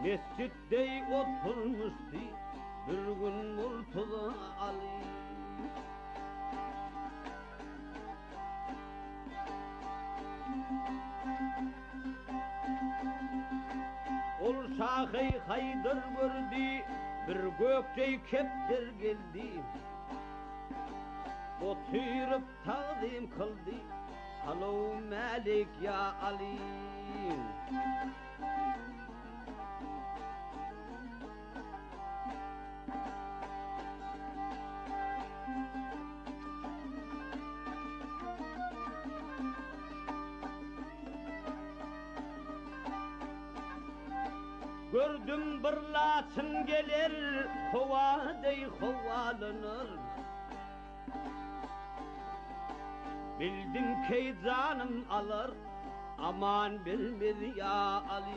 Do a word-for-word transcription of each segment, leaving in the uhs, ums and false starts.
Mescitte oturmuştu bir gün Murtaza Ali. Ol Şahı Haydar gördü, bir gökçey keptir geldi. Oturup tazim kıldı, Selam Melik ya Ali. Gördüm bir laçın gelir, kovadey kovalanır. Bildim ki canım alır, aman bilmedi ya Ali.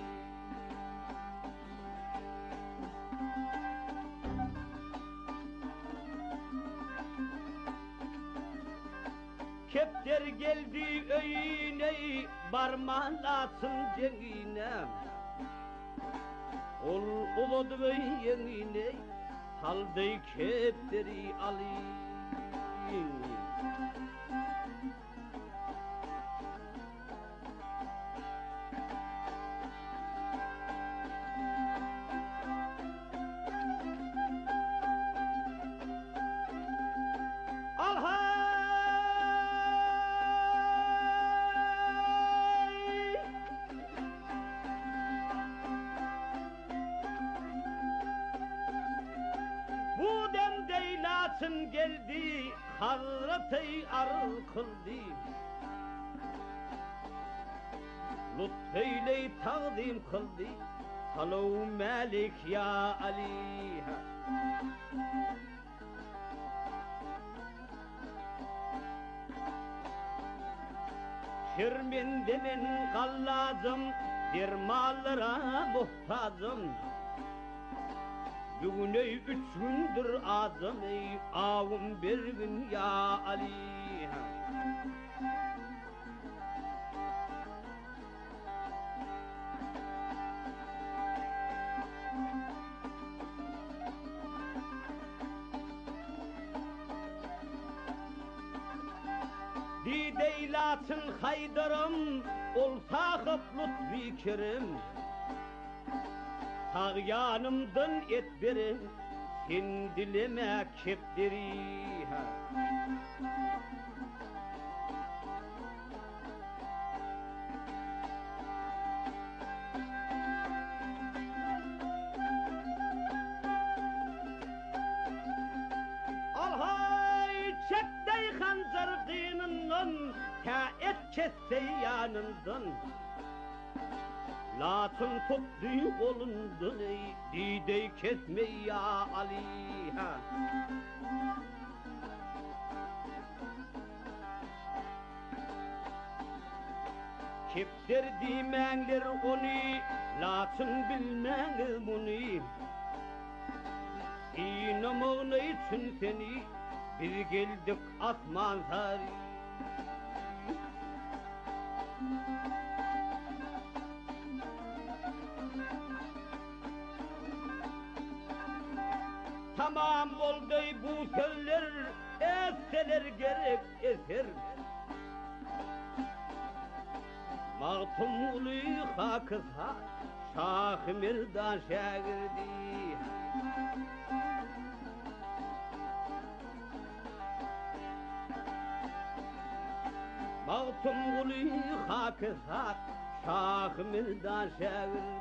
Kepter geldi öyüne, barman laçın cengine. Ol uladı ve yenine, saldı kepteri Ali. Bu demde laçın geldi, Hazreti arı kıldı. Lütfeyle tazim kıldı, Selam Melik ya Ali. Şirmin demin kallazım, dirmallara muhtacım. Bugün ey üç gündür azam ey avum bir gün ya Ali. Dide laçın Haydarım, ol takıp lütfi kerim. Sağ yanımdan et berim, sen dilime kepteri. Alhay çekti hanzar dininden, ta et kesse yanından. Laçın tuttu kolundan ey, dide kesme ya Ali. Ha. Kepter dimenler onu, laçın bilmez bunu. İnamağın için seni, biz geldik asman sari. Tamam oldu bu sözler, etseler gerek eser. Mağtum ulu hakısa, Şah Mirdan şagirdi. Mağtum ulu hakısa, Şah Mirdan şagirdi.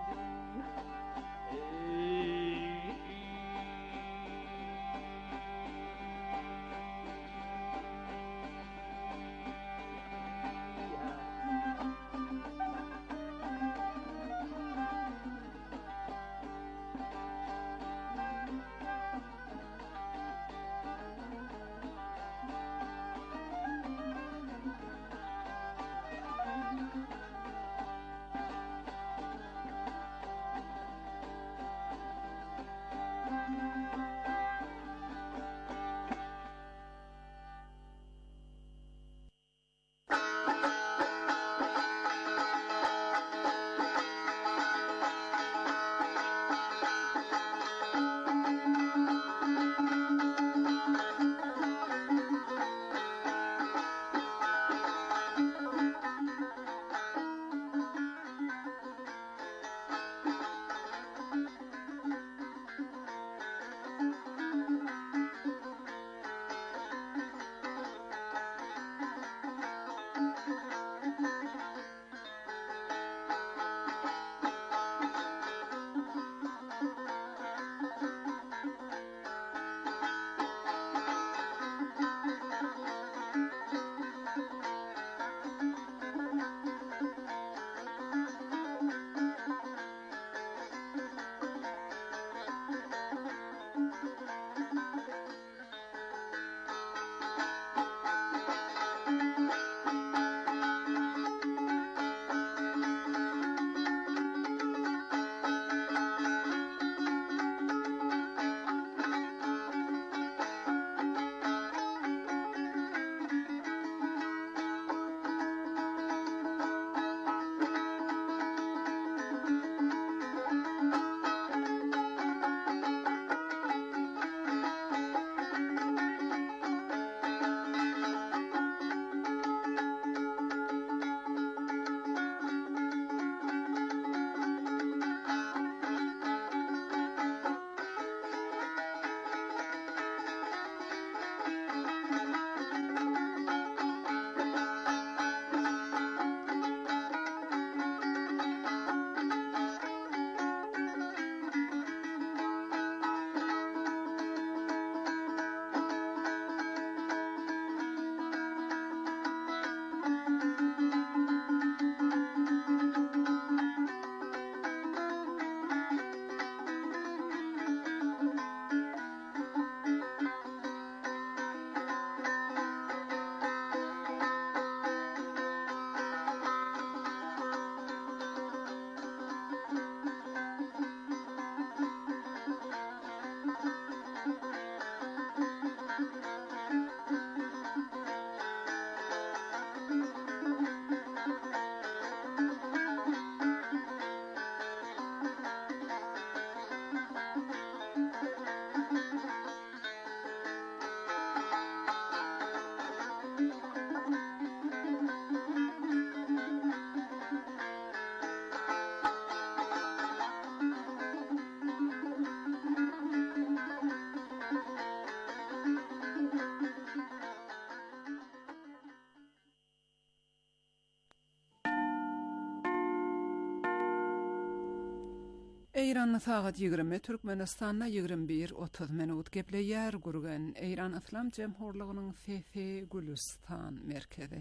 Eyran saat yigirmi, Türkmenistan'da yigirmi bir otuz minut gepleyer gurgan Eyran İslam Cemhurluğu'nun F F Gülistan merkezi.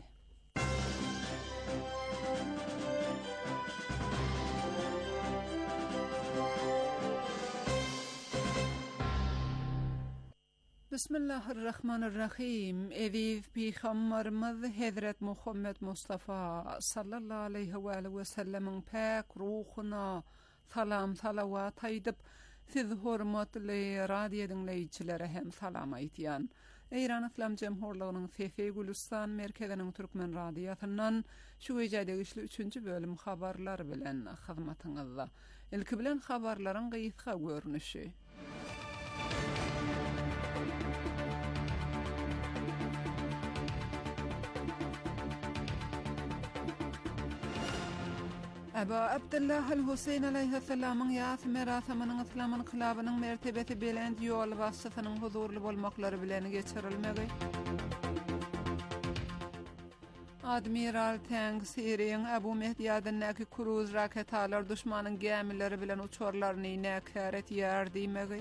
Bismillahirrahmanirrahim. Eviv Peygamberimiz Hazret Muhammed Mustafa sallallahu aleyhi ve sellem'in pak ruhuna salam salavat aydyp siz hormatly radio dinleýiçilere hem salam aýtýan. Eyran İslam Cemhurluğu'nun F F Gülistan merkeziniň Türkmen radiosundan şu gecede işli üçüncü bölüm habarlar bilen hyzmatyňyzda. Ilki bilen habarlaryň gysga görnüşi. Aba Abdullah al-Husayn aleyhisselam'ın ýasy merasamynyň İslam inqilabynyň mertebesi belend ýol başçysynyň huzurly bolmaklary bilen geçirilmegi. Admiral Tang Siriň Abu Mehdiýadynyň kruz raketalar düşmanyň gemilleri bilen uçurlaryny näkaret ýardymegi.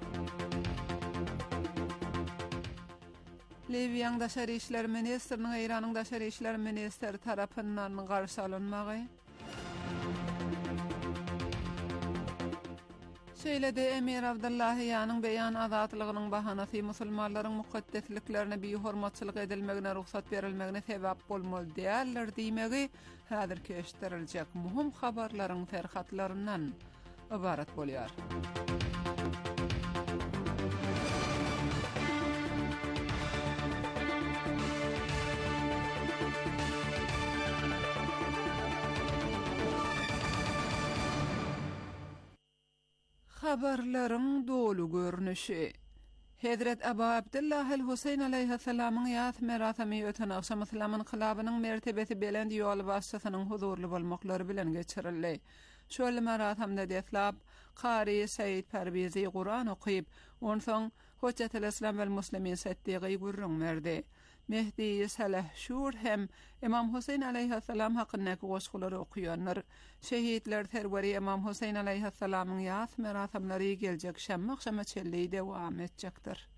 Libyanyň daşary işler ministriniň Eýranyň daşary işler ministri tarapyndan garşy alynmagy. Şeýlede Emir Abdullahyanyň beýan azatlygynyň bahanasy musulmanlaryň mukaddesliklerine beýhormatçylyk edilmegine ruhsat berilmegine sebäp bolmaly diýerler diýmegi häzir keşdiriljek muhim habarlaryň terhatlaryndan ibaret bolýar. Habarlaryň dolu görnüşi. Hazret Abu Abdullah al-Husayn aleyhisselam'ın ýas merasamy öten akşam İslam inqilabynyň mertebesi belend ýol başçysynyň huzurly bolmaklary bilen geçirildi. Şol merasamda deslap Qari Said Parvizi Qur'an okyp, onsoň Hujjatul Islam we Muslimin setdiği gurrun berdi. Mehdi Salah Şur hem İmam Husayn aleyhisselam hakkındaki goşgulary okuyanlar, şehitler terweri İmam Husayn aleyhisselam'ın ýas merasamlary geljek şämme akşama çelli dewam etjekdir.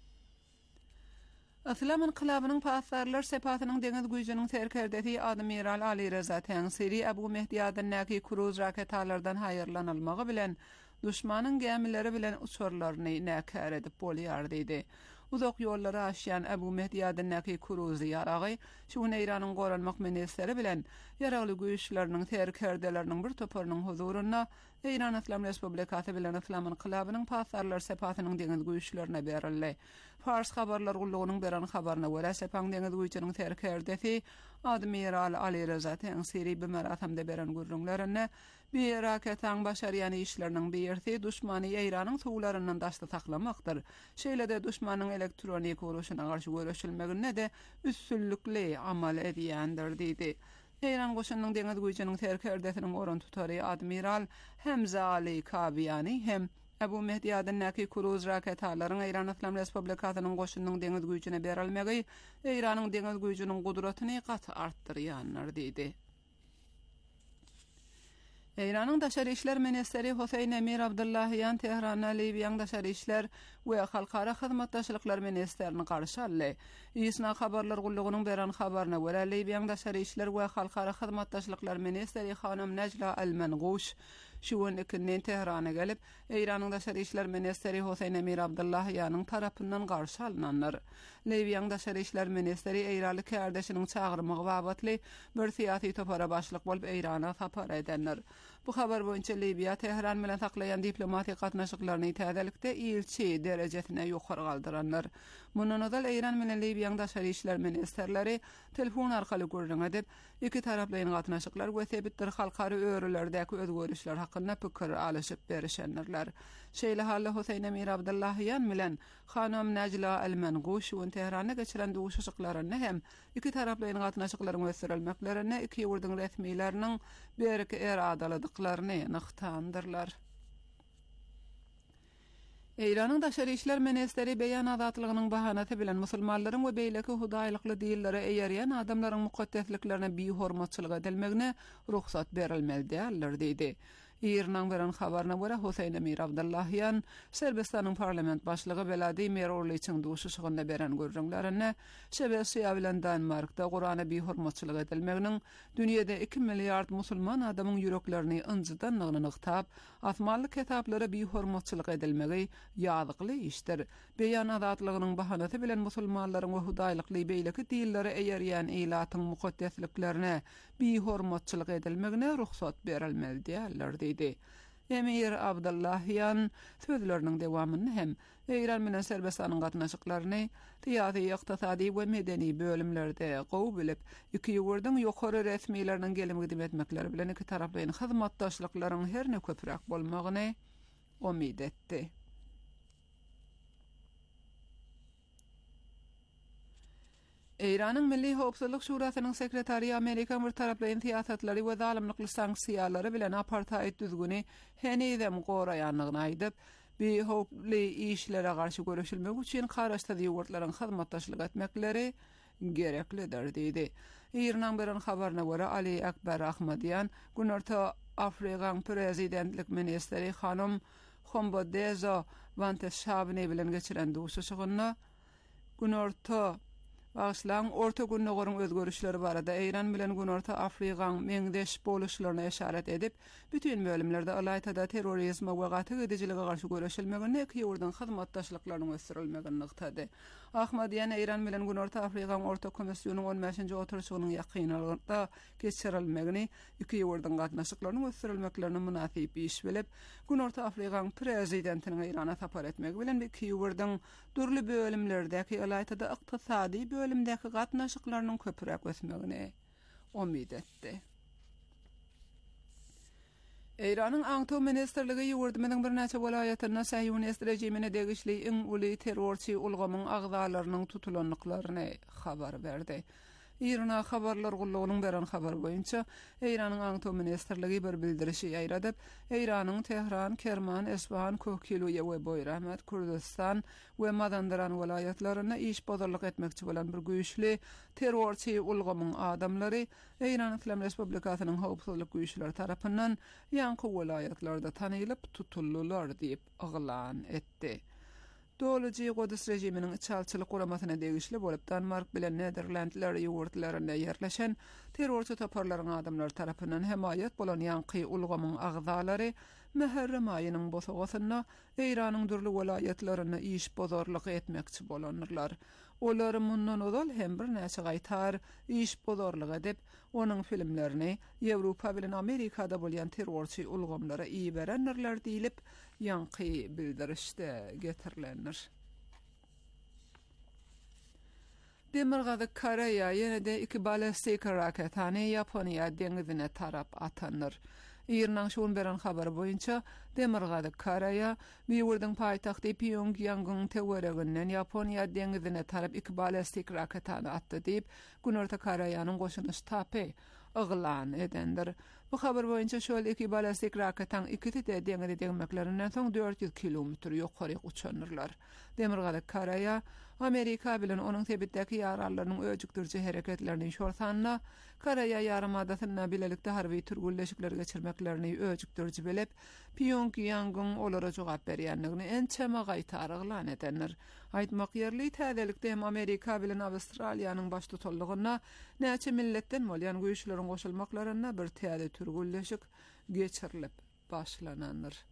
İslam inqilabynyň pasarlar sepatynyň deňiz güýjüniň serkerdesi Admiral Ali Reza Tansiri Abu Mehdiýadynyň kruz raketalardan haýyrlanylmagy bilen düşmanyň gemilleri bilen uçurlaryny näkär edip bolýar diýdi. Uzak yolları aşyan Abu Mehdiýadynyň kruzy ýaragy şu Eýranyň goranmak ministeri bilen ýaragly güýçleriniň terkerdeleriniň bir toparynyň huzuruna Eýran İslam Respublikasy bilen İslam inqilabynyň pasarlar sepatynyň deňiz güýçlerine berildi. Fars habarlar gullugynyň beran habaryna görä sepaň deňiz güýçiniň terkerdesi Admiral Ali Reza Tansiri bir merasamda beran gurrunlaryny bir raketaň başarýany işleriniň birisi düşmany Eýranyň suwlaryndan daşdy saklamakdyr. Şeýlede düşmanyň elektronik uruşyna garşy görüşilmegine de üstünlükli amal edýändir diýdi. Eýran goşunyň deňiz güýçiniň terkerdesiniň oran tutary Admiral Hamza Ali Kabiani hem Abu Mehdiýadynyň kruz raketalaryň Eýran İslam Respublikasynyň goşunyň deňiz güýçine berilmegi Eýranyň deňiz güýçiniň gudratyny gat artdyrýanlar diýdi. Eýranyň daşary işler ministeri Husayn Emir Abdullahyan Tehrana Libyanyň daşary işler we halkara hyzmatdaşlyklar ministerini garşy aldy. Isna habarlar gullugynyň beran habaryna görä Libyanyň daşary işler we halkara hyzmatdaşlyklar ministeri Hanım Najla Al-Mangush şu wagtda Tehrana gelip Eýranyň daşary işler ministeri Husayn Emir Abdullahyanyň tarapyndan garşy alynanlar. Libyanyň daşary işler ministeri Eýraly kardeşiniň çağırmagy babatly bir syýasy topara başlyk bolup Eýrana sapar edenler. Bu habar boýunça Libya Tehran bilen saklayan diplomatik gatnaşyklaryny täzelikde ilçi derejesine ýokary galdyranlar. Mundan öňe Eýran bilen Libyanyň daşary işler ministerleri telefon arkaly görüň edip, iki taraplaryň gatnaşyklar we sebitler halkary öýrelerdäki özgörüşler hakynda pikir alyşyp berişenler. Şeýle halda Husayn Emir Abdullahyan bilen Hanım Najla Al-Mangush we Tehrana geçiren duşuşyklaryny hem iki taraplaryň gatnaşyklaryny ösürilmeklerini iki ýurduň resmiýetleriniň berki eradaladyklaryny nykdandyrlar. Eýranyň daşary işler ministeri beýan azatlygynyň bahanasy bilen musulmanlaryň we beýleki hudaýlykly diýillere eýerýän adamlaryň mukaddesliklerine beýhormatçylyk edilmegine ruhsat berilmeli diýerler diýdi. İran'ın beren habarına göre Hüseyin Emir Abdullahyan Serbistan'ın parlament başlığı Vladimir Orliç'in duşuşygynda beren görüňlerine şebesiýa bilen Danmarkda Gurana bir hormatçylyk edilmeginiň dünýede iki milliard musulman adamyň yüreklerini ynjydanlygyny yktab, atmaly kitaplara bir hormatçylyk edilmegi ýazykly işdir. Beýan azatlygynyň bahanasy bilen musulmanlaryň we hudaýlykly beýleki dilleri eýerýän ilatyň mukaddesliklerine bir hormatçylyk edilmegine ruhsat berilmeli diýerler diýdi. Emir Abdullahyan sözleriniň dewamyny hem İran bilen Serbestanyň gatnaşyklaryny tiýady, ykdysady we medeni bölümlerde gowy bilip, iki ýurdyň ýokary resmiýetleriniň gelmegini etmekleri bilen iki taraplyň hyzmatdaşlyklaryň herne köpürek bolmagyny umid etdi. İran'ın Milli Howpsuzlyk Şurasynyň sekretary Amerika bir taraplyň siýasatlary we zalimlikli sanksiýalary bilen apartheid düzgüni henizem goraýanlygyny aýdyp, bir howply işlere garşy görüşilmek üçin garaşdy ýurtlaryň hyzmatdaşlyk etmekleri gereklidir diýdi. İran'ın beren habaryna görä Ali Akbar Ahmadyan Günorta Afrikaň prezidentlik ministeri hanım Khombodeza Vanteshabne bilen geçiren duşuşygyna Günorta Başlan orta günnägörüň özgörüşleri barada İran bilen Günorta Afrikaň meňdeş boluşlaryna eşaret edip, bütün bölümlerde alaytada terrorizme we gaty edijiligi garşy görüşilmegini iki ýurdyň hyzmatdaşlyklarynyň ösürilmegini nykdady. Ahmadyan İran bilen Günorta Afrikaň orta komissiýonyň on beşinji oturuşynyň ýakynlygynda geçirilmegini, iki ýurdyň gatnaşyklarynyň ösürilmeklerini münasip iş bilip, Günorta Afrikaň prezidentiniň İrana tapar etmegi bilen iki ýurdyň durly bölümlerdäki alaytada ykdysady bölümdäki gatnaşyklarynyň köpürek ösmegini umid etdi. İran'ın Aňto Ministerligi ýurdumynyň bir näçe welaýatyna Saýyunist rejimine degişli iň uly terrorçy ulgamyň agzalarynyň tutulanlyklaryny habar berdi. İran habarlar gullugynyň beren habar boýunça İran'ın Aňto Ministerligi bir bildirişi ýaýradyp, İran'yň Tehran, Kerman, Esfahan, Kökkiluýa we Boýramat, Kurdistan we Mazandaran welaýatlaryna iş bozarlyk etmekçi bolan bir güýçli terrorçy ulgamyň adamlary İran Islam Respublikasynyň howpsuzlyk güýçleri tarapyndan ýanky welaýatlarda tanylyp tutulýarlar diýip aglan etdi. Dolagy Godus rejiminiň içalçylyk guramasyna degişli bolup Danmark bilen Nederlandlar ýurtlaryna ýerleşen terrorçy toparlaryň adamlar tarapyndan hemayet bolan ýanky ulgamyň agzalary Muharram aýynyň bosagyna Iranyň durly welaýatlaryna iş bozarlyk etmekçi bolanlar. Olar mundan ozal hem bir näçe gaýtar iş bozarlyk edip, onun filmlerini Ýewropa bilen Amerikada bolýan terrorçy ulgamlara iý berenler diýilip, ýanky bildirişde getirilenler. Demirgazy Koreýa ýene-de iki ballistik raketany Ýaponiýa deňizine tarap atandyr. İran şuň beren habar boýunça Demirgazy Koreýa bir ýurdyň paýtagty Pyongyang'yň tewereginden Ýaponiýa deňizine tarap iki ballistik raketany atdy diýip Günorta Koreýanyň goşuny Stapy yglan edendir. Bu habar boýunça şol iki ballistik raketaň ikisi de deňize degmeklerinden soň dört ýüz kilometr ýokary uçanyrlar. Demirgazy Koreýa Amerika bilen onun tebitdäki ýaralarynyň öjükdirji hereketlerini şorsanna Koreýa ýarymadasyna bilelikde harby türgülleşikler geçirmeklerini öjükdirji bilip, Pyongyang'yň olara jogap berýänligini ençeme gaýtar yglan edenler. Aýtmak ýerli täzelikde hem Amerika bilen Awstraliýanyň baş tutullygyna näçe milletden bolýan güýçleriň goşulmaklaryna bir täze türgülleşik geçirilip başlanandyr.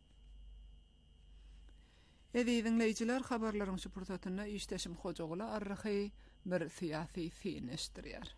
Edi dinleyijiler, habarlaryň şupurtatyna işdeşim Hojagoly arryhy bir siýasy finestirýär.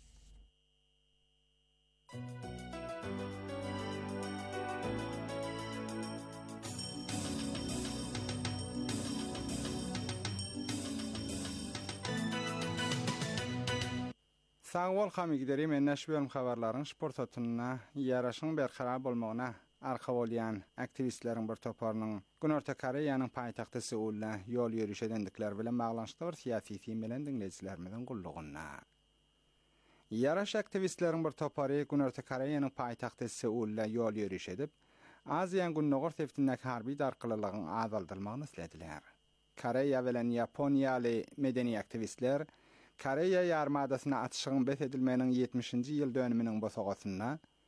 Sağ bol hamygderi men näşbelm habarlaryň şupurtatyna ýaraşyň berkarar bolmagyna arka bolýan aktivistleriň bir toparynyň Günorta Koreýanyň paýtagty Seulda ýol ýürüş edendikler bilen baglanşykly bir siýasy film bilen dinleýijilerimiň gullugyna. Ýaraş aktivistleriň bir topary Günorta Koreýanyň paýtagty Seulda ýol ýürüş edip, Aziýan günnägör teftinäki harby darkylylygyň azaldylmagyny islädiler. Koreýa bilen Ýaponiýaly medeni aktivistler Koreýa ýarmadasyna atyşygyň bes edilmeniň ýetmişinji ýyl dönüminiň bosagyna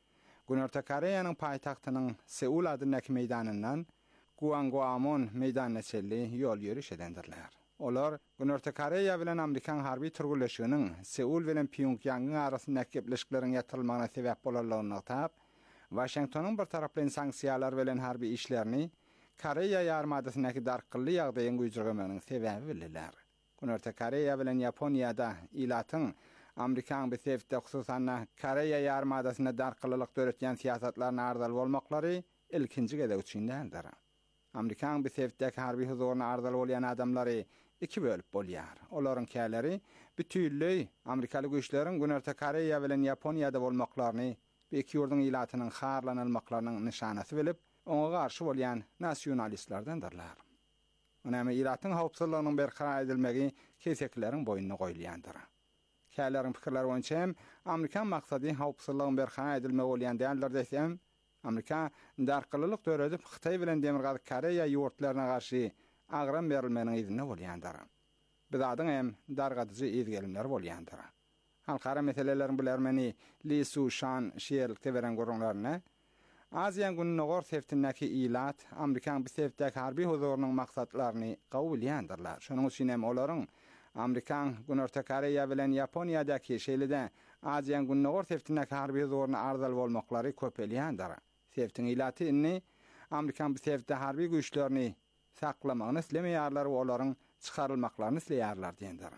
Günörte Koreýanyň paýtagtynyň Seul adynyň meýdanyndan Gwanghwamun meýdanyna çelli ýol ýürüş edendirler. Olar Günörte Koreýa bilen Amerikan harby turgulyşygynyň Seul bilen Pyongyang arasyndaky gepleşikleriň ýatyrylmagyna sebäp bolarlygyny tap, Washingtonyň bir taraply sanksiýalar bilen harby işlerini Koreýa ýarmadasyndaky darkylly ýagdaýyň güýjürgemeginiň sebäbi bildiler. Günörte Koreýa bilen Ýaponiýada ilatyň Amerikan besefde hususan Koreýa ýarmadasyna darkyllyk döretýän siýasatlaryna ardal bolmaklary ilkinji gede üçindendir. Amerikan besefdeki harby huzuryna ardal bolýan adamlary iki bölüp bolýar. Olaryň käleri bütünlüğ Amerikaly güýçleriň Günörte Koreýa bilen Ýaponiýada bolmaklaryny bu iki ýurduň ilatynyň harlanylmaklarynyň nişanasy bilip, oňa garşy bolýan nasionalistlerdendirler. Önämi ilatyň howpsuzlygynyň berqarar edilmegi kesekleriň boýnuna goýulýandyr. Kälerin pikirleri boýunça Amerikan maksady howpsuzlygyň berqarar edilmegi bolýan däldir desem, Amerika darkyllyk döredip Xitay bilen Demirgazy Koreýa ýurtlaryna garşy agram berilmeniň izine bolýandyr. Bizadyň hem dargadyjy izgelimler bolýandyr. Halkara meselelerin bilermeni Li Su-shan şeýerlikde beren gurulmaryna Aziýan günnogor seftinäki ilat Amerikan besefdäki harby huzurynyň maksatlaryny kabul edýändirler. Şonuň üçin hem olaryň Amerikan Günörte Koreýa bilen Ýaponiýadaky şeýlede Aziýan günnogor seftinäki harby huzuryna ardal bolmaklary köpelýändir. Seftin ilaty inni Amerikan besefde harby güýçlerini saklamagyny islemeýärler we olaryň çykarylmaklaryny isleýärler diýendir.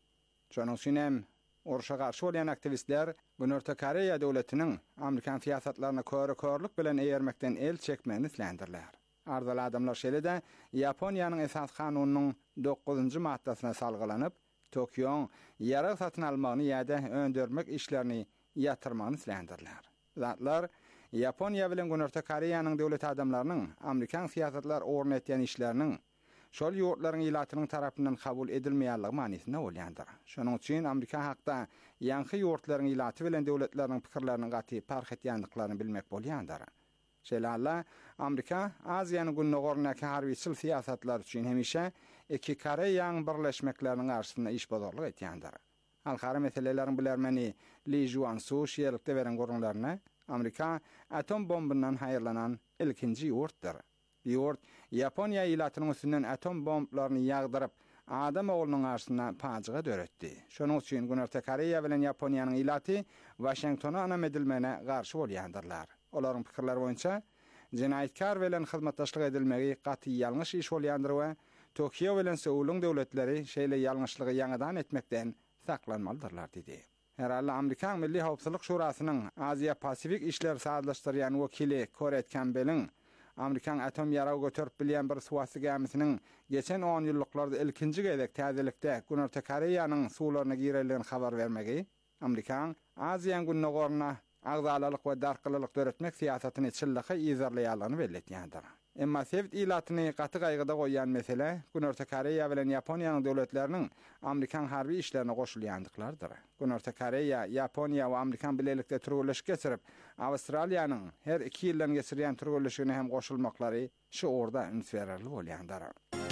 Şonuň üçin hem oruşa garşy bolýan aktivistler Günörte Koreýa döwletiniň Amerikan siýasatlaryna köre körlük bilen eýermekden el çekmegini islendirler. Ardal adamlar şeýlede Ýaponiýanyň esas kanunynyň dokuzunjy maddasyna salgylanyp, Tokyoň ýara satyn almagyny ýa-da öndürmek işlerini ýatyrmagyny islendirler. Zatlar Ýaponiýa bilen Günörte Koreýanyň döwlet adamlarynyň Amerikan siýasatlar orun etýän işleriniň şol ýurtlaryň ilatynyň tarapyndan kabul edilmeýänligi manysynda bolýandyr. Şonuň üçin Amerika hakda ýanky ýurtlaryň ilaty bilen döwletleriniň pikirlerini gaty park etýändiklaryny bilmek bolýandyr. Şeýle Amerika Aziýanyň günnogorundaky harby siýasatlar üçin hemişe iki Koreýanyň birleşmekleriniň garşysynda iş bozarlyk etýändir. Halkara meselelerin bilermeni Li Juan-su şeýerlikde beren gurulmaryna Amerika atom bombundan hayırlanan ilkinji ýurtdyr. Ýurt Ýaponiýa ilatynyň üstünden atom bomblaryny ýagdyryp adam oglunyň garşyna paçyga döretdi. Şonuň üçin Günörte Koreýa bilen Ýaponiýanyň ilaty Washingtona anam edilmegine garşy bolýandyrlar. Olaryň pikirleri boýunça jinaytkar bilen hyzmatdaşlyk edilmegi gaty ýalňyş iş bolýandyr we Tokyo bilen Seuluň döwletleri şeýle ýalňyşlygy ýangydan etmekden saklanmalydyrlar dedi. Herhalde Amerikan Milli Howpsuzlyk Şurasynyň Aziýa Pasifik işler saatlaşdyrýan wekili Koret Campbell'in Amerikan atom ýaraw götürip bilýän bir suwasy gemisiniň geçen on ýyllyklarda ilkinji gezek täzelikde Günörte Koreýanyň suwlaryna gireligini habar bermegi, Amerikan Aziýan günnogoruna agzalalyk we darkyllyk döretmek siýasatyny çyllyky ýazarlaýarlygyny belletýändir. Emma sevt ilatyny gaty gaýgyda goýan mesele Günörte Koreýa bilen Ýaponiýanyň döwletleriniň Amerikan harby işlerine goşulýandyklarydyr. Günörte Koreýa, Ýaponiýa we Amerikan bilelikde turgulyş geçirip, Awstraliýanyň her iki ýyldan geçirýän turgulyşyny hem goşulmaklary şu orda üns bererli bolýandyr.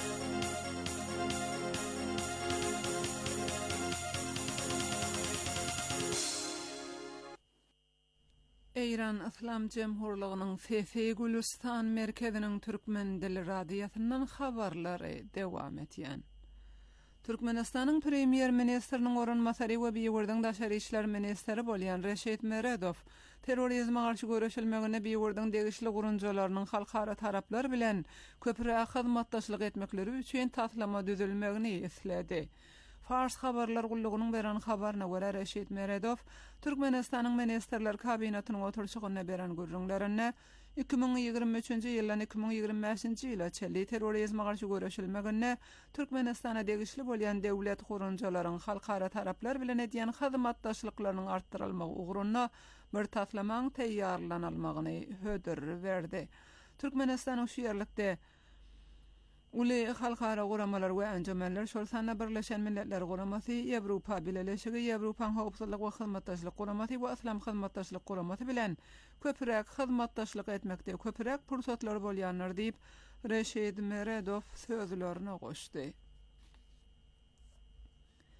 Eýran Islam Jemhurlygynyň F F Gülistan merkeziniň türkmen dili radiýasyndan habarlary dewam etýän. Türkmenistanyň premier ministriniň orunmasary we Biýurdyň daşary işler ministri bolýan Reşit Meredov terrorizme garşy görüşilmegine Biýurdyň degişli gurunjalarynyň halkara taraplar bilen köpüräk hyzmatdaşlyk etmekleri üçin taslama düzülmegini isledi. Fars habarlar gullugynyň beren habaryna görä Reşit Meredov Türkmenistanyň ministrler kabinetynyň oturşygyna beren gurrunlaryna iki bin ýygrimi üçinji ýyldan iki bin ýygrimi beşinji ýyla çelli terrorizme garşy görüşilmegine Türkmenistana degişli bolýan döwlet gurunjalarynyň halkara taraplar bilen edýän hyzmatdaşlyklarynyň artdyrylmagy ugrunda bir taslamaň teýýarlanylmagyny hödür berdi. Türkmenistanyň şu ýerlikde Uli halkara guramalar we anjamenler şol sana Birleşen Milletler Guramasy, Ýewropa Birleşigi, Ýewropaň howpsuzlyk we hyzmatdaşlyk guramasy we Islam hyzmatdaşlyk guramasy bilen köpüräk hyzmatdaşlyk etmekde köpüräk pursatlar bolýanlar diýip Reşit Meredov sözlerini goşdy.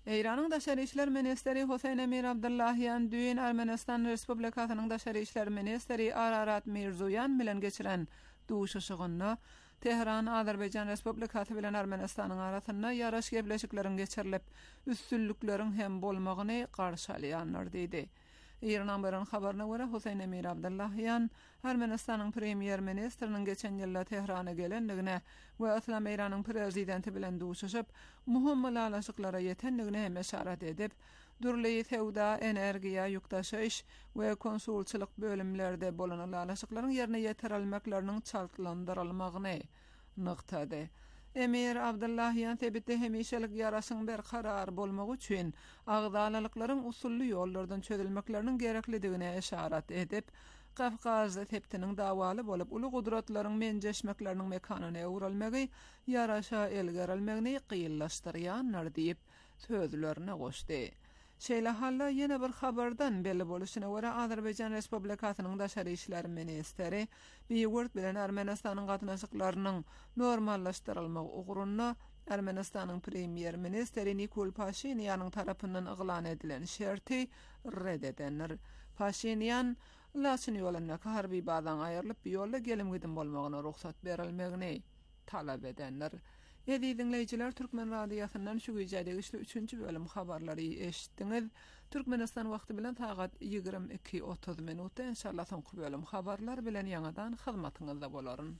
Eýranyň daşary işler ministeri Husayn Emir Abdullahiýan düýün Ermenistan Respublikasynyň daşary işler ministeri Ararat Mirzoyan bilen geçiren duşuşygyny Tehran Azerbaycan Respublikasy bilen Ermenistanyň arasynda ýaraş gepleşikleriň geçirilip, üstünlükleriň hem bolmagyny garşy alýanlar diýdi. Eýranyň bilen habaryna görä Husayn Emir Abdullahiýan Ermenistanyň premier ministriniň geçen ýylda Tehrana gelendigine we Islam Eýranyň prezidenti bilen duşuşyp, muhim mulalaşyklara ýetendigine hem eşarat edip, durly sewda, energiýa, ýukdaşyş we konsulçylyk bölümlerde bolan mulalaşyklaryň ýerine ýetirilmekleriniň çaltlandyrylmagyny nykdady. Emir Abdullahiýan tebitde hemişelik ýaraşyň berkarar bolmagy üçin agdalalyklaryň usully ýollardan çözülmekleriniň gereklidigine eşarat edip, Kafkaz teptiniň dawaly bolup uly gudratlaryň menjeşmekleriniň mekanyna öwrülmegi ýaraşa elgerilmegini gynlaşdyrýanlar diýip sözlerine goşdy. Şeýle halla ýene bir habardan belli boluşyna görä Azerbaycan Respublikasynyň daşary işler ministeri Biýurt bilen Ermenistanyň gatnaşyklarynyň normallaşdyrylmagy ugrunda Ermenistanyň premier ministeri Nikol Pashinyan'yň tarapyndan yglan edilen şerti reddedenler. Pashinyan Laçyn ýoluna harby badan aýrylyp ýolda gelim gidin bolmagyna ruhsat berilmegini talap edenler. Edi dinleyijiler, Türkmen radiosynyň şu güýjede güçlü üçünçü bölüm habarlary eşitdiňiz. Türkmenistan wagty bilen saat ýygrimi iki otuz minutda inşallah soňky bölüm habarlar bilen ýanadan hyzmatyňyzda bolaryn.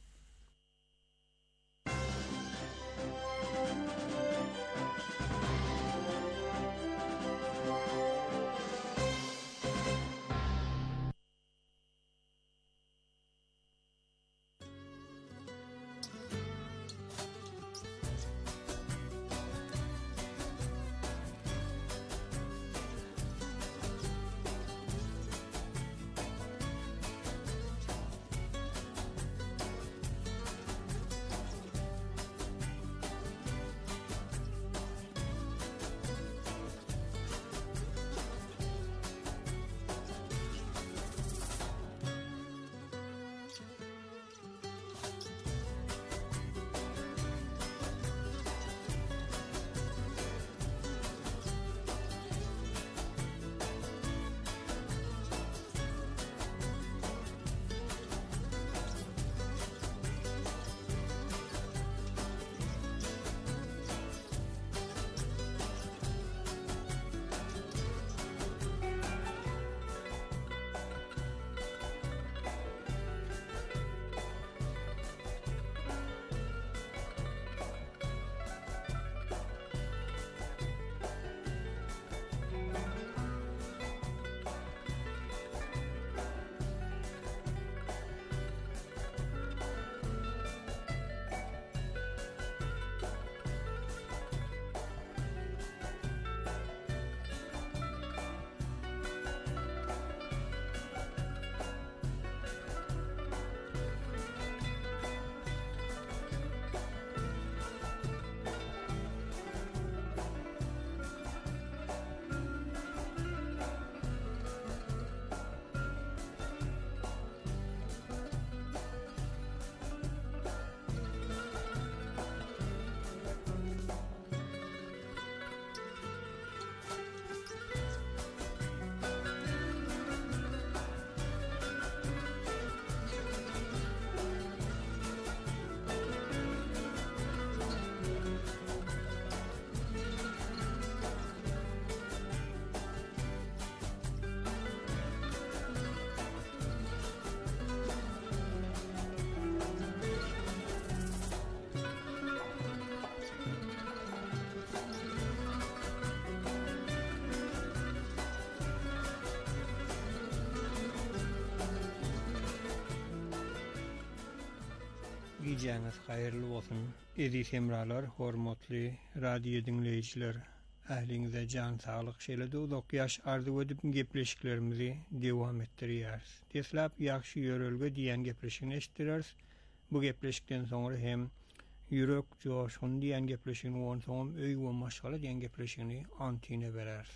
Geceniz hayırlı olsun. Edi semralar, hormatly radio dinleyijiler, ähliňize jan saglyk şeýle uzak ýaş arzu edip gepleşiklerimizi dewam etdirýäris. Teslap ýaxşy ýörelge diýen gepleşigini eşitdirýäris. Bu gepleşikden soňra hem ýürek joşun diýen gepleşigini on soňam öý we maşgala diýen gepleşigini antine beräris.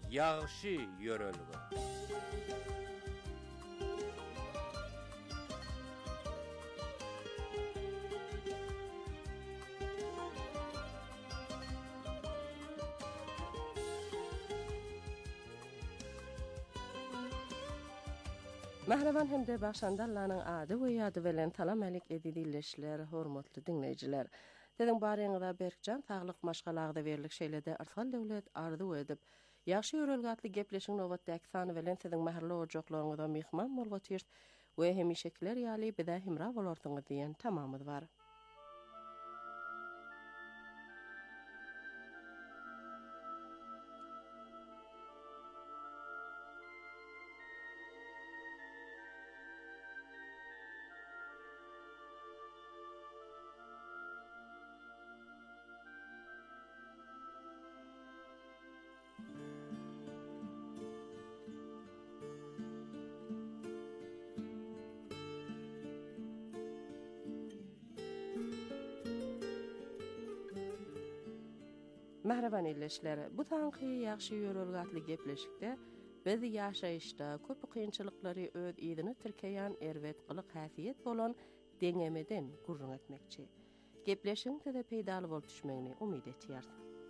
Yaxşı yörölgü. Mahravan hemde başandallanyň ady we ýady bilen talam alik edilýärler, hormatly dinleýijiler. Dedim baryňyza Berkjan saglyk maşgalagda berlik şeýlede artal döwlet ardy edip, ýaşy ýörelgatly gepleşiň nowatdaky sany bilen siziň mahrly ojaklaryňyza mehman bolýar we hemişekiler ýaly bide himra bolardyňyz diýen tamamyz bar. Mahravan illeşler, bu taňky ýaşy ýörelgatly gepleşikde biz ýaşaýyşda köp kynçylyklary öz ýygyny tirkeýän erwet gylyk häsiýet bolan deňemeden gurrun etmekçi. Gepleşiň tede peýdaly bolup düşmegini umyt etýär.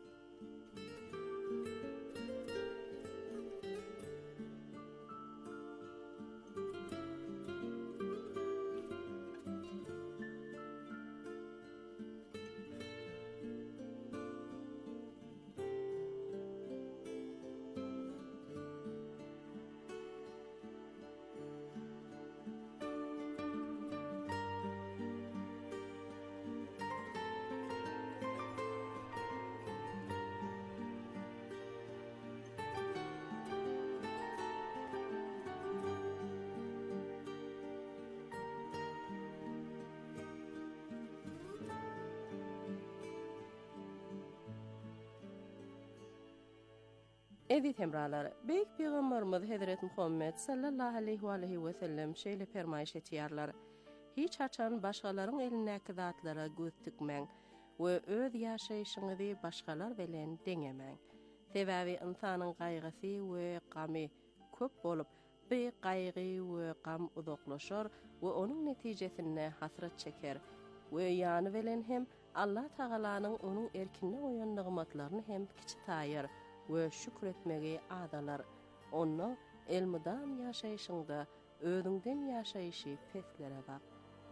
Edit hemralar, Beyik Peygamberimiz Hazret Muhammed sallallahu aleyhi ve aleyhi ve sellem şeýle fermaýş etýärler. Hiç haçan başgalaryň elinäki zatlara göz tikmäň we öz ýaşaýyşyňyzy başgalar bilen deňemäň. Sebäbi insanyň gaýgysy we gamy köp bolup, bu gaýgy we gam uzaklaşar we onuň netijesinde hasrat çeker we ýany bilen hem Allah Tagalanyň onuň erkine goýan nygmatlaryny hem kiçitaýar we şükür etmegi adalar. Onu elmudam ýaşaýyşyňda özüňden ýaşaýyşy peslere bak.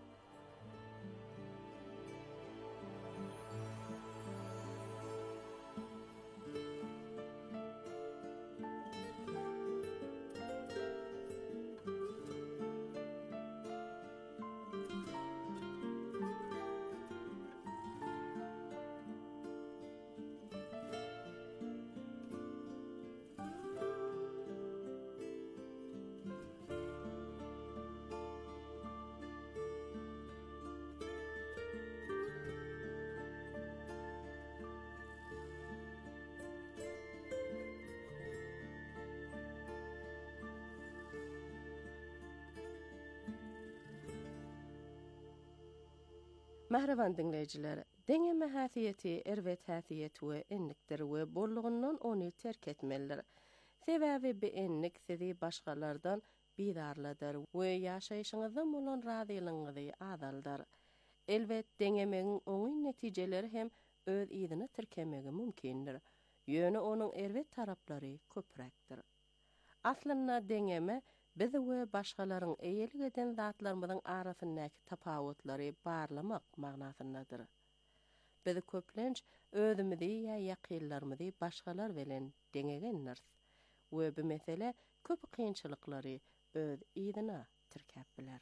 Mahravan dinleýijiler, deňeme häsiýeti erwet häsiýet we enlikdir we bollugundan ony terk etmelidir. Sebäbi bu enlik sizi başgalardan bidarladyr we ýaşaýyşyňyzda bolan razylygyňyzy adaldyr. Elbet deňemegiň oňy netijeleri hem öz ýygyny tirkemegi mümkindir. Ýöne onuň erwet taraplary köprekdir. Aslynda deňeme biz we başgalaryň eýelik eden zatlarymyzyň arasyndaky tapawutlary barlamak magnasyndadyr. Biz köplenç özümizi ýa ýakynlarymyzy başgalar bilen deňegenler we bu mesele köp kynçylyklary öz ýygyna tirkep biler.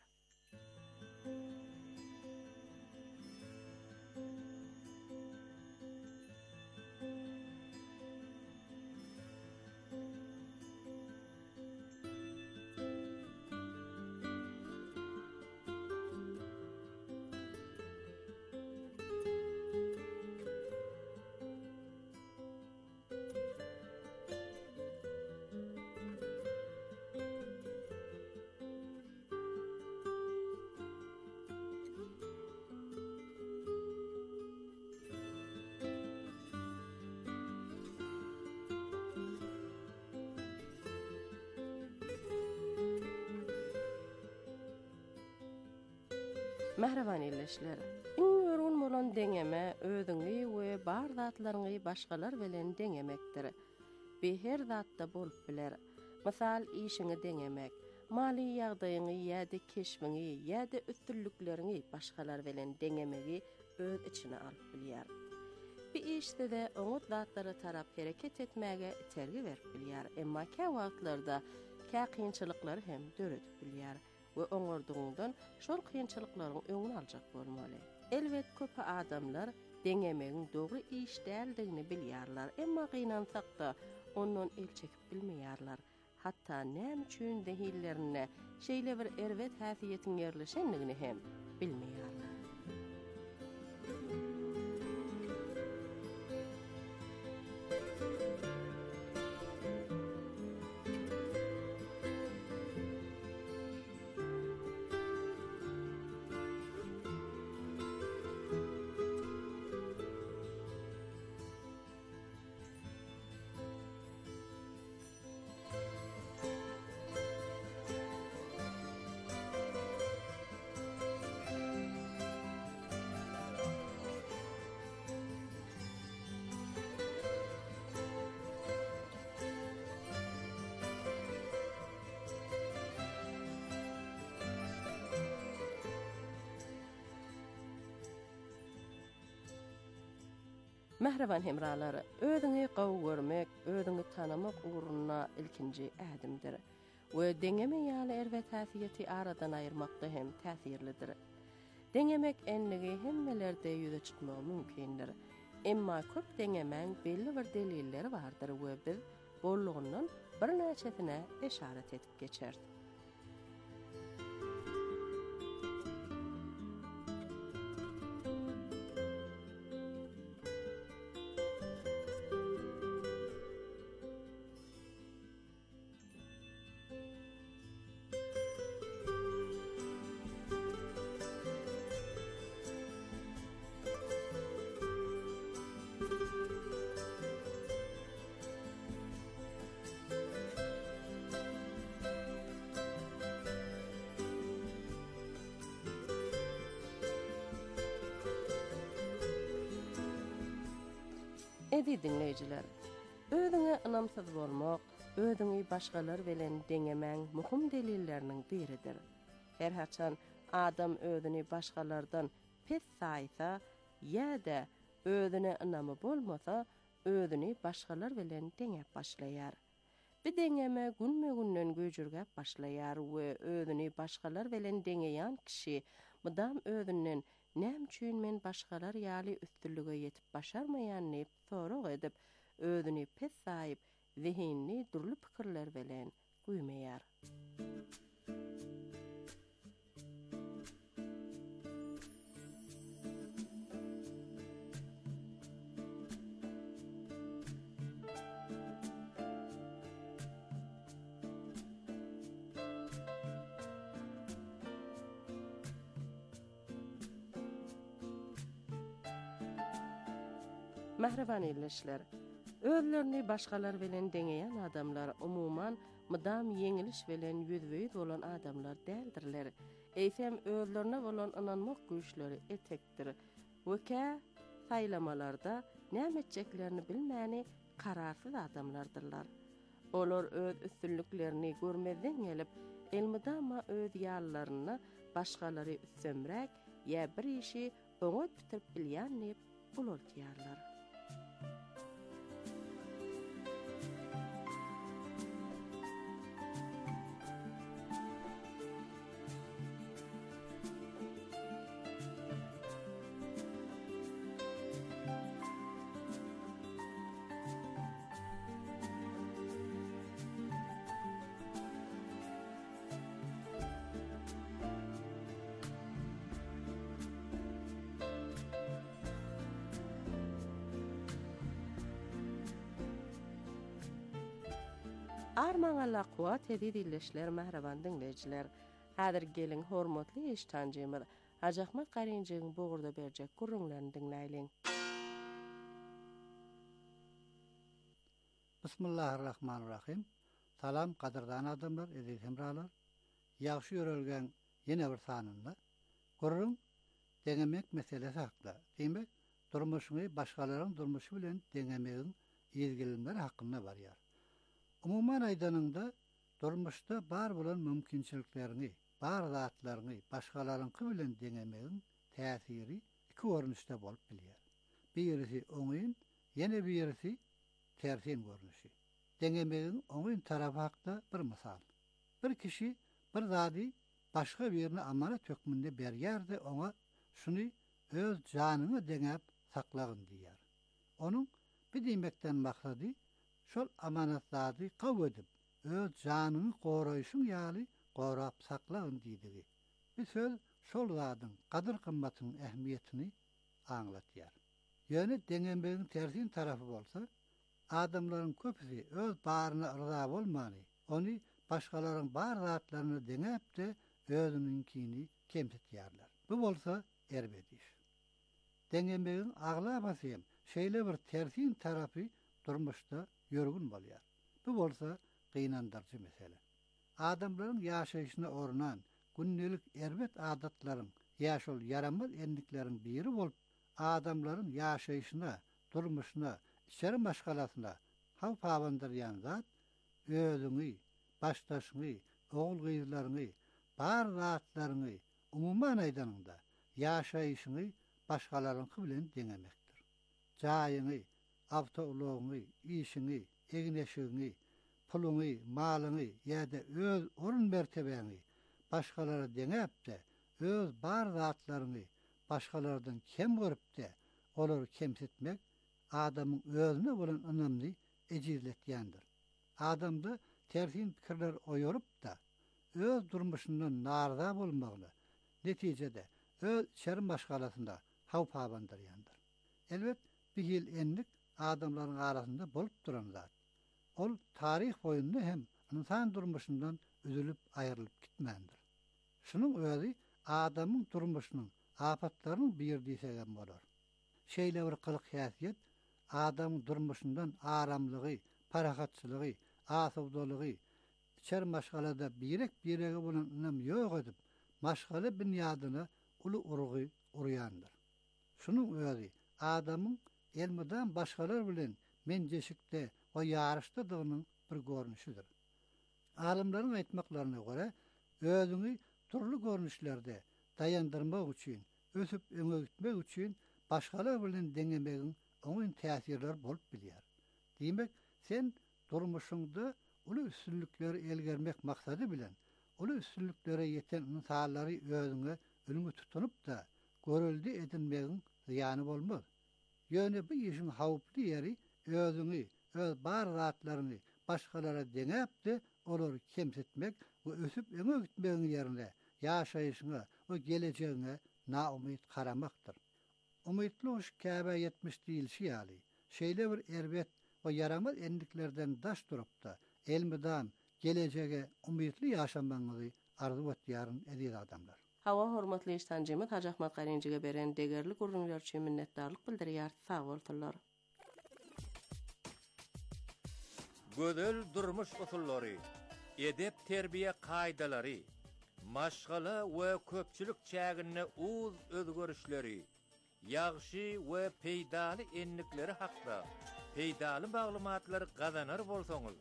Mähreban illeşler. Iň örgün bolan deňeme özüňi we bar zatlaryňy başgalar bilen deňemekdir. Beher zatda bolup biler. Mysal işiňi deňemek, mali ýagdaýyňy ýa-da keşbiňi ýa-da üstünlüklerini başgalar bilen deňemegi öz içine alyp bilýär. Bir işde de oňa zatlary tarap hereket etmäge tergi berip bilýär. Emma kä wagtlarda kä kynçylyklary hem döredip bilýär we oňardygyňdan şol kynçylyklaryň öňüni aljak bolmaly. Elbet köp adamlar deňemegiň dogry iş däldigini bilýärler, emma gynansak da ondan el çekip bilmeýärler. Hatta näme üçin dehillerine şeýle bir erwet häsiýetiň ýerleşendigini hem bilmeýärler. Mähreban hemralary, özüňi gaw görmek, özüňi tanamak uğruna ilkinji ädimdir. We deňeme ýaly erwet häsiýeti aradan aýyrmakda hem täsirlidir. Deňemek ennigi hemmelerde ýüze çykmagy mümkindir. Emma köp deňemäň belli bir delilleri bardyr we biz bollugyndan bir näçesine eşaret edip geçerdik. Edi dinleyijiler, özüňe ynamsız bolmak, özüňi başgalar bilen deňemäň muhim delilleriniň biridir. Her haçan adam özüni başgalardan pes saýsa, ýa-da özüne ynamy bolmasa, özüni başgalar bilen deňep başlaýar. Bir deňeme günme-günden göjürgäp başlaýar we özüni başgalar bilen deňeýän kişi mydam özünden näme üçin men başgalar ýaly üstünlüge ýetip başarmaýan diýip sorag edip, özüni pes saýyp, zihinni durly pikirler bilen güýmeýär. Mähreban illeşler, özlerini başgalar bilen deňeýän adamlar umuman mydam ýeňiliş bilen ýüzbeýüz bolan adamlar däldirler. Eýsem özlerine bolan ynanmak güýçleri etekdir. Weka saýlamalarda näme etjeklerini bilmäni kararsyz adamlardyrlar. Olar öz üstünlüklerini görmezden gelip, elmydama öz ýallaryny başgalary üstünräk ýa bir işi öňe bitirip bilýän diýip bolýarlar. Armaňa laqwa tedi illeşler mähreban dinleyijiler. Häzir gelin hormatly eşitjanjymyz Hajahmat Garynjyň bogurda berjek gurrunlaryny dinläýin. Bismillahirrahmanirrahim. Salam qadrdan adamlar, eziz hemralar. Ýagşy ýörelgen ýene bir sanynda gurrun deňemek meselesi hakda. Demek, durmuşyny başgalaryň durmuşy bilen deňemegiň ýergelimleri hakynda barýar. Umuman aýdanynda durmuşda bar bolan mümkinçiliklerini, bar zatlaryny başgalaryňky bilen deňemegiň täsiri iki görnüşde bolup bilýär. Birisi oňyn, ýene birisi tersin görnüşi. Deňemegiň oňyn tarapy hakda bir mysal. Bir kişi bir zady başga birine amanet hökmünde berýärdi, oňa şuny öz janyny deňep saklagyn diýär. Onuň bir diýmekden maksady şol amanet zady kabul edip öz janyny goraýşyň ýaly gorap saklagyn diýdigi. Bir söz şol zadyň gadyr kymmatynyň ähmiýetini aňlatýar. Ýöne deňemegiň tersin tarapy bolsa, adamlaryň köpüsi öz baryna ırza bolmany, ony başgalaryň bar zatlaryny deňep de özüninkini kemsitýärler. Bu bolsa erbet iş. Deňemegiň aglabasy hem şeýle bir tersin tarapy durmuşda ýörgün bolýar. Bu bolsa gynandyrjy mesele. Adamlaryň ýaşaýyşyna ornan günnelik erbet adatlaryň ýaşol yaramaz endikleriň biri bolup, adamlaryň ýaşaýyşyna, durmuşyna, içeri maşgalasyna haw pabandyrýan zat özüňi, başdaşyny, ogul gyzlaryny, bar zatlaryny umuman aýdanynda ýaşaýyşyny başgalaryňky bilen deňemekdir. Jaýyny, awtoglugyny, işiňi, egneşigiňi, puluňy, malyňy ýa-da öz orun mertebeňi başgalara deňep de öz bar zatlaryny başgalardan kem görüp de olary kemsitmek adamyň özüne bolan önümli ejizletýändir. Adamda tersin pikirler oýurup da öz durmuşyndan narda bolmagyny, netijede öz şer maşgalasynda haw pabandyrýandyr. Elbet bir ýyl enlik adamlaryň arasynda bolup duran zat. Ol tarih boýunda hem insan durmuşyndan üzülüp aýrylyp gitmändir. Şunuň özi adamyň durmuşynyň apatlarynyň bir diýsegem bolar. Şeýle bir kılık häsiýet adamyň durmuşyndan aramlygy, parahatçylygy, asawdalygy, içer maşgalada birek birege bolan ünüm ýok edip, maşgala binýadyna uly urgy urýandyr. Şunuň özi adamyň elmeden başgalar bilen menjeşikde we ýarışdygynyň bir görnüşidir. Alimleriň aýtmaklaryna görä, özüňi turly görnüşlerde daýandyrmak üçin, ösüp öňe gitmek üçin başgalar bilen deňemegiň oňyn täsirleri bolup bilýär. Diýmek, sen durmuşyňda uly üstünlikleri elgermek maksady bilen, uly üstünliklere ýeten insanlary özüňe ölüňe tutunup da görüldi edinmegiň zyany bolmaz. Ýöne bu işin hawply ýeri özüňi, öz bar zatlaryny başgalara deňep de olary kemsitmek we ösüp öňe gitmegiň ýerine ýaşaýyşyňa we gelecegiňe naumyt garamakdyr. Umytly uş käbä ýetmiş diýilşi ýaly. Şeýle bir erbet we yaramaz endiklerden daş durup da elmydam gelejege umytly ýaşamagyny arzu etýäryn edil adamlar. Hawa hormatly iştanjymy Hacı Ahmet Garynjyga beren degerli gurrunlar üçin minnetdarlyk bildirýär. Sag bolsunlar. Gödel durmuş usullary, edep terbiýe kaýdalary, maşgala we köpçülik çägine uz özgörüşleri, ýagşy we peýdaly enlikleri hakda peýdaly baglymatlary gazanar bolsaňyz,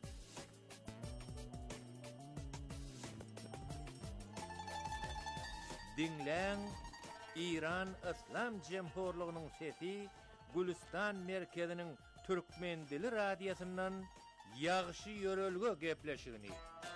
dinleň İran Islam Jemhurlygynyň sesi Gülistan merkeziniň Türkmen dili radiýasyndan ýagşy ýörelge gepleşigini.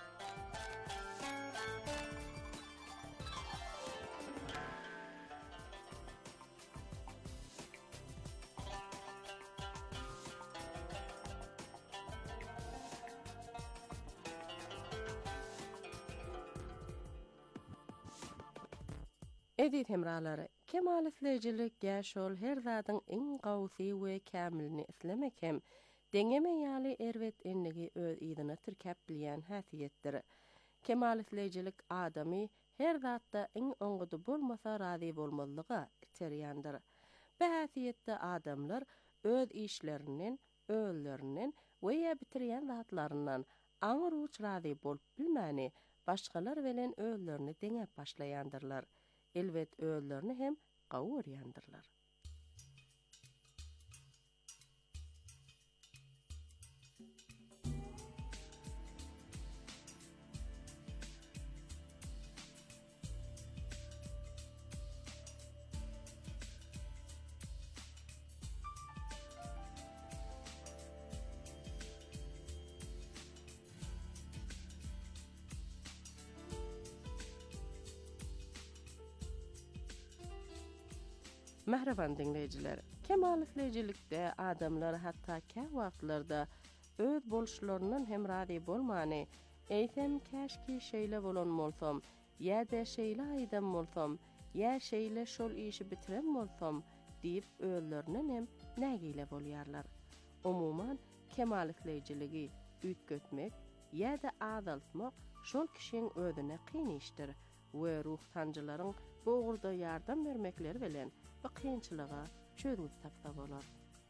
Edit hemralary, kemaletlejilik ýaşol her zadyň iň gawsy we kämilini islemek hem deňeme ýaly erwet ennigi öz ýygyna tirkäp bilýän häsiýetdir. Kemaletlejilik adamy her zatda iň oňgudy bolmasa razy bolmalyga içerýändir. Bu häsiýetde adamlar öz işlerinden, öýlerinden we ýa bitirýän zatlaryndan aňyr uç razy bolup bilmäni, başgalar bilen öýlerini deňep başlaýandyrlar. Elbet öýlerini hem hakka uğrayandırlar. Mehreban dinleyiciler, kemalifleyicilikde adamlar hatta ke wagtlarda öz boluşlarının hem radi bolmany, eýsem käşki şeýle bolan bolsam, ýa-da şeýle aýdam bolsam, ýa şeýle şol işi bitirem bolsam diýip özlerinden hem nägile bolýarlar. Umuman kemalifleyiciligi üýtgetmek ýa-da adaltmak şol kişiň özüne kyn işdir we ruh sancılaryň bogurda ýardam bermekleri bilen bu kynçylyga çözüm tapsa bolar.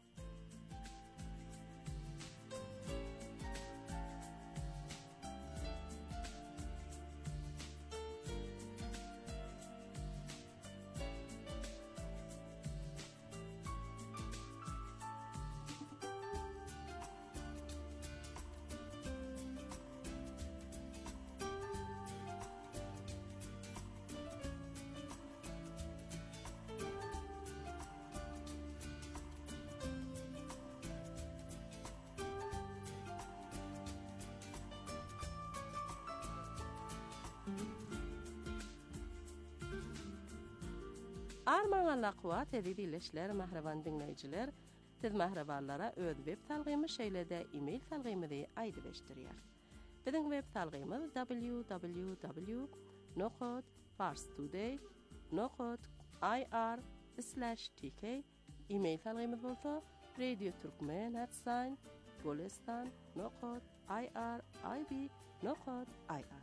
Armaňa laqwat edip ileşler mahreban dinleýijiler, siz mahrebanlara öz web salgymy şeýlede e-mail salgymy aýdy beşdirýär. Biziň web salgymyz w w w nokot farstoday nokot i r slash t k. E-mail salgymyz bolsa radio turkmen at sign golestan nokot i r i b nokot i r.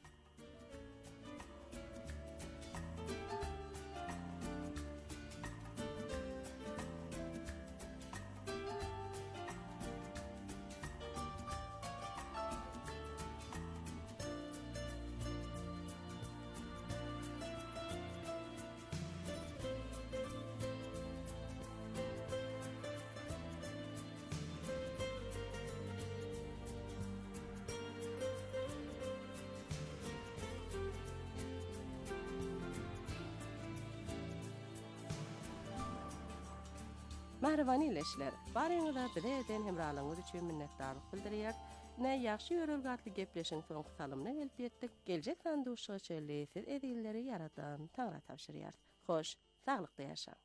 Mahreban ileşler, barýyňyza bize eden hemralygyňyz üçin minnetdarlyk bildirýär. Ne ýaxşy ýörelgatly gepleşiň soň salymna gelip ýetdik. Geljek sanduşyga çelesiz edilleri yaratan Taňra tapşyrýar. Hoş, saglykda ýaşa.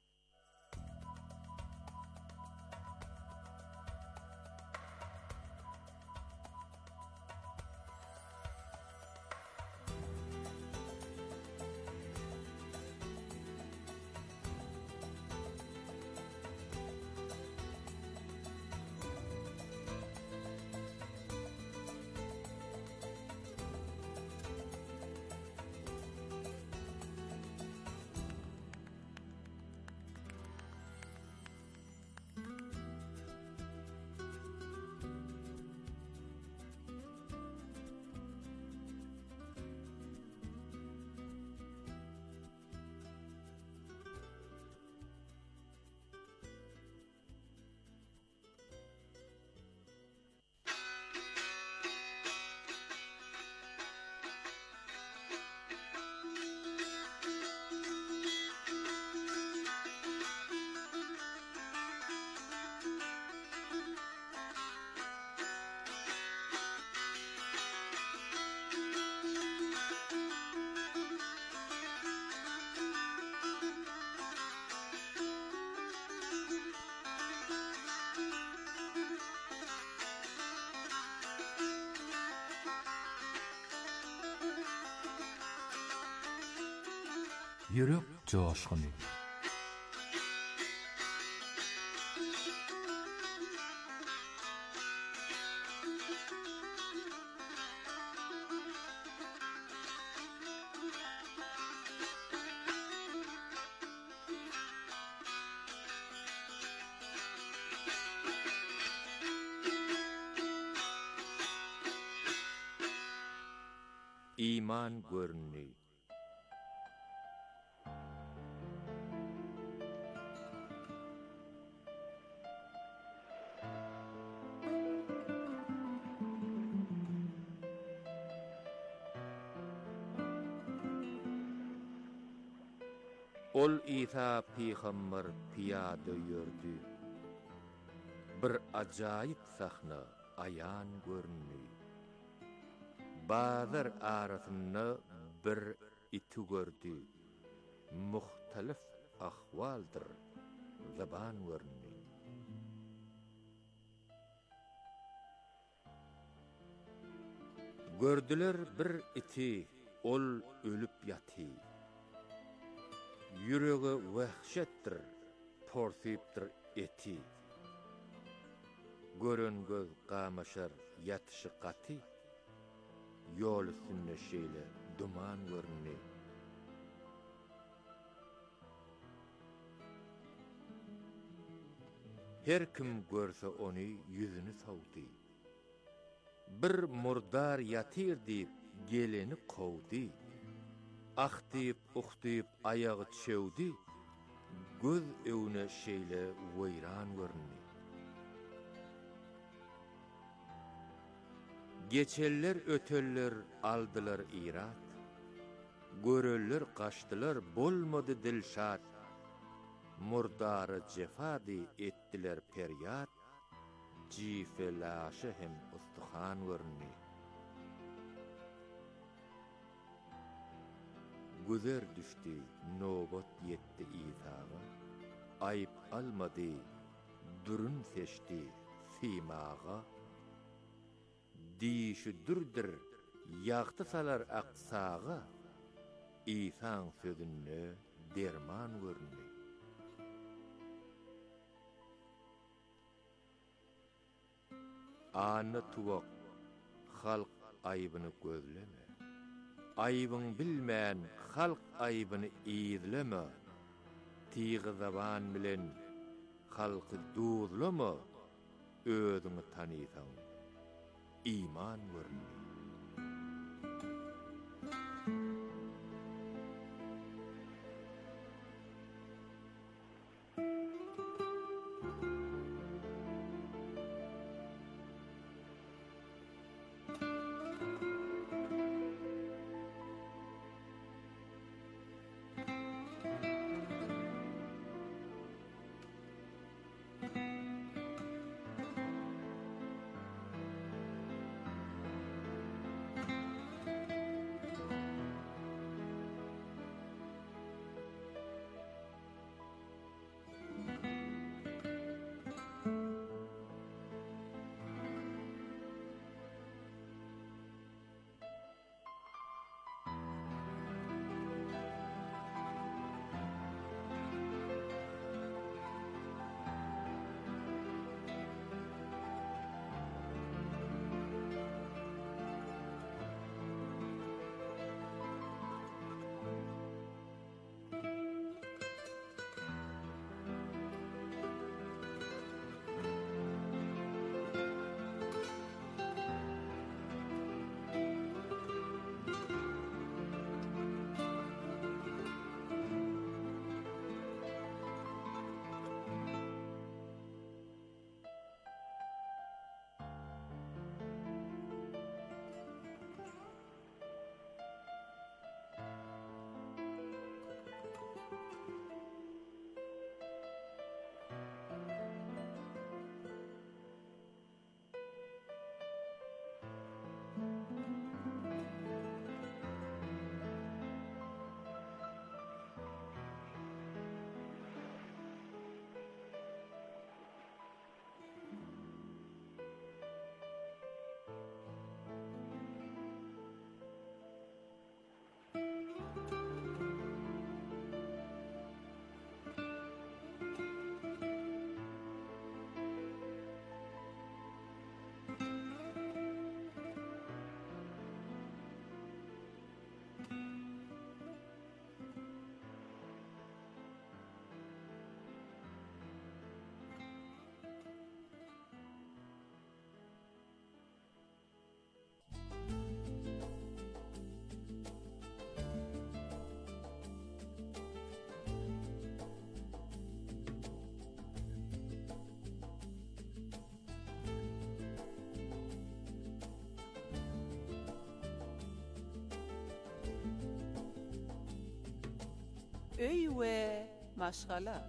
Yürek coşkunu. İman görünü. ol İsa Peygamber piyada yördü. Bir acayip sahna ayan görünü. Bazar arasında bir iti gördü. Muhtelif ahvaldır zaban görünü. Gördüler bir iti, ol ölüp yatı. Yüreği vahşettir, porsiptir eti. Görün göz qamaşar yatışı qatı. Yol üstünde şeyle duman görünü. Her kim görse onu yüzünü savdı. Bir murdar yatır deyip geleni kovdu. Ahtıyıp uhtıyıp ayağı çevdi. Göz evine şeyle vayran görünü. Geçeller öteller aldılar irat. Göröller kaçtılar bolmadı dilşat. Murdarı cefadi ettiler peryat. Cifelaşı hem ustuhan görünü. Güzer düştü, nobat yetti İsa'ga. Ayıp almadı, durun seçti simaga. Dişi durdur, yaktı salar aksaga. İsa'nın sözünne derman görünü. Anı tuvak, halk ayıbını gözleme. Ayıbın bilmeyen halk ayıbını izleme. Tiği zaban bilen halkı duzlama. Özünü tanıysan iman görünü. öý we maşgalar.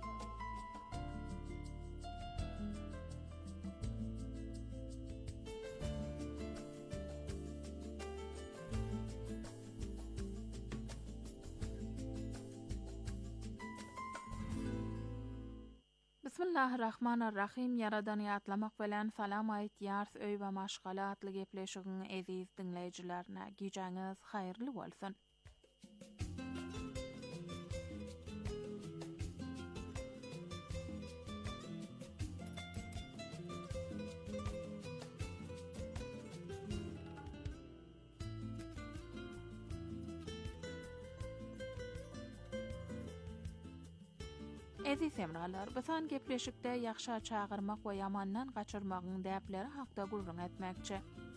Bismillahirrahmanirrahim. Yaradan ýatlamak bilen salam aýt ýars öý we maşgalatly gepleşigiň eziz dinleýijilerine gijaňyz haýyrly bolsun. Eziz emralar, basan gepleşikde ýakşa çağırmak we ýamandan gaçyrmagyň däpleri hakda gurrun etmekçi.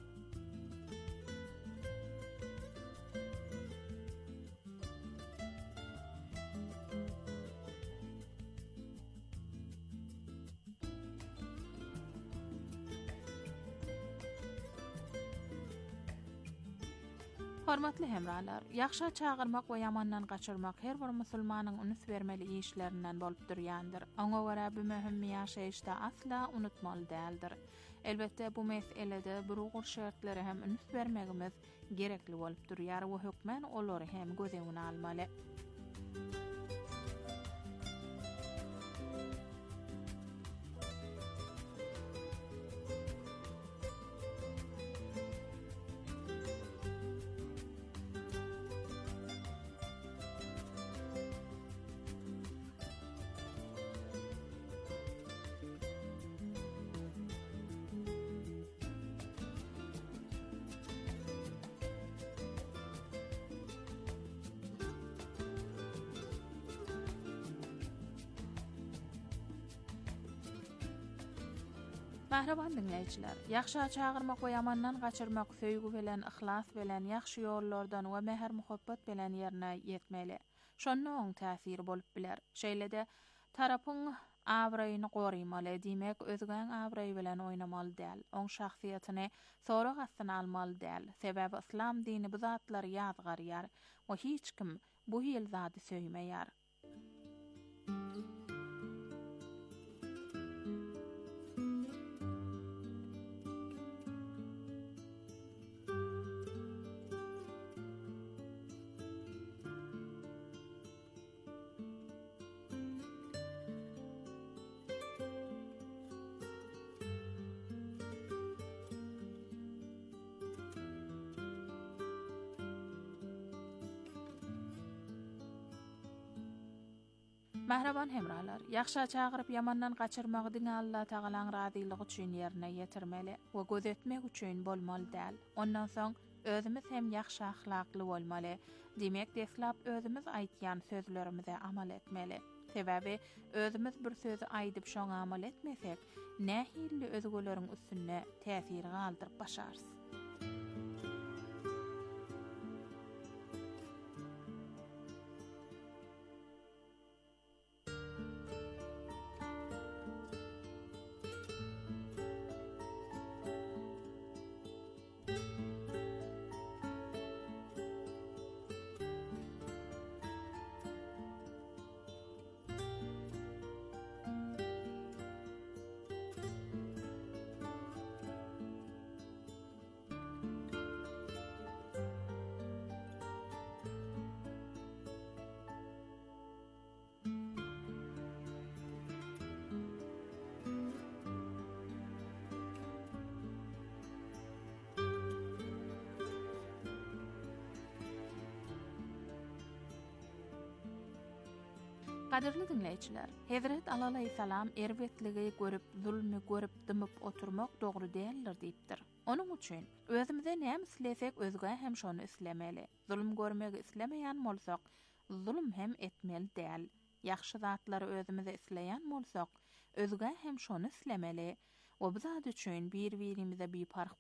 Hormatly hemralar, ýakşa çağırmak we ýamandan gaçyrmak her bir musulmanyň unut bermeli işlerinden bolup durýandyr. Oňa görä bu möhüm ýaşaýyşda asla unutmaly däldir. Elbetde bu meselede bir ugur şertleri hem unut bermegimiz gerekli bolup durýar we hökmen olary hem göze almaly. Mahraban dinleýijiler, ýakşa çağırmak we ýamandan gaçyrmak söýgü bilen, ihlas bilen, ýaxşy ýollardan we mehr muhabbat bilen ýerine ýetmeli. Şonnoň täsiri bolup biler. Şeýlede tarapyň awraýyny gorymaly, diýmek özüň awraýy bilen oýnamaly däl. Oň şahsiýetini sonra gastyna almaly däl. Sebäbi islam dini bu zatlary ýazgarýar we hiç kim bu hil zady söýmeýär. Mahraban hemralar, ýakşa çağırıp ýamandan gaçyrmagy diňe Allah Taalaň razylygy üçin ýerine ýetirmeli we gözetmek üçin bolmaly däl. Ondan soň özümiz hem ýakşy ahlakly bolmaly. Demek deslap özümiz aýtýan sözlerimize amal etmeli. Sebäbi özümiz bir sözi aýdyp şoňa amal etmesek, nähilli özgöleriň üstüne täsir galdyryp başarys. Kadirli dinleyijiler, Hazret Ali aleyhissalam erbetligi görüp, zulmü görüp dymyp oturmak dogry däldir diýipdir. Onuň üçin özümize näme islersek özüge hem şonu islemeli. Zulm görmegi islemeýän bolsak, zulm hem etmeli däl. Ýaxşy zatlary özümize isleýän bolsak, özüge hem şonu islemeli. O bu zat üçin bir-birimize bir park